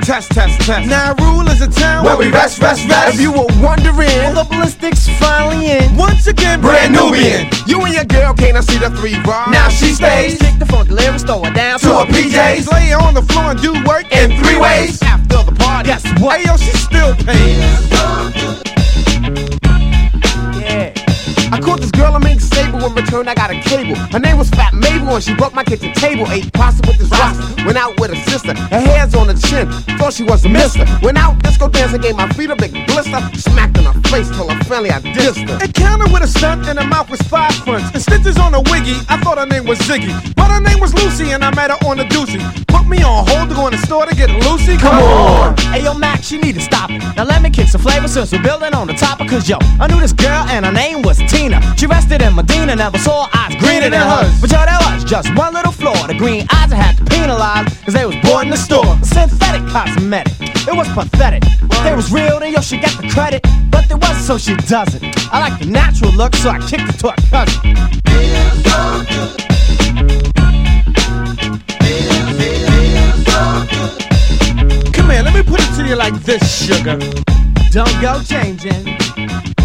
Test. Now rule is a town where we rest. If you were wondering, well, the ballistics finally in. Once again, brand Nubian. You and your girl can't see the 3 bars. Now she stays. Kick the funk lyrics, throw her down to her PJs. Lay on the floor and do work in 3 ways. After the party, guess what? Hey yo, she still pays. Yeah. I caught this girl, I made stable. In return, I got a cable. Her name was Fat Mabel, and she broke my kitchen table. Ate pasta with this roster. Went out with her sister. Her hair's on her chin. Thought she was a mister. Went out disco dancing, gave my feet a big blister. Smacked in her face till her family I dissed her. It counted with a stunt, and her mouth was 5 fronts. And stitches on a wiggy. I thought her name was Ziggy, but her name was Lucy, and I met her on the doozy. Put me on hold to go in the store to get Lucy. Come on. Hey yo, Max, you need to stop it. Now let me kick some flavor since we're building on the top. Cause yo, I knew this girl and her name was Tina. She rested in Medina, never saw eyes greener than hers. But yo, there was just one little flaw. The green eyes I had to penalize, cause they was bought in the store. Synthetic cosmetic, it was pathetic. If they was real, then yo, she got the credit. But they wasn't, so she doesn't. I like the natural look, so I kicked it to her cousin. Come here, let me put it to you like this, sugar. Don't go changing.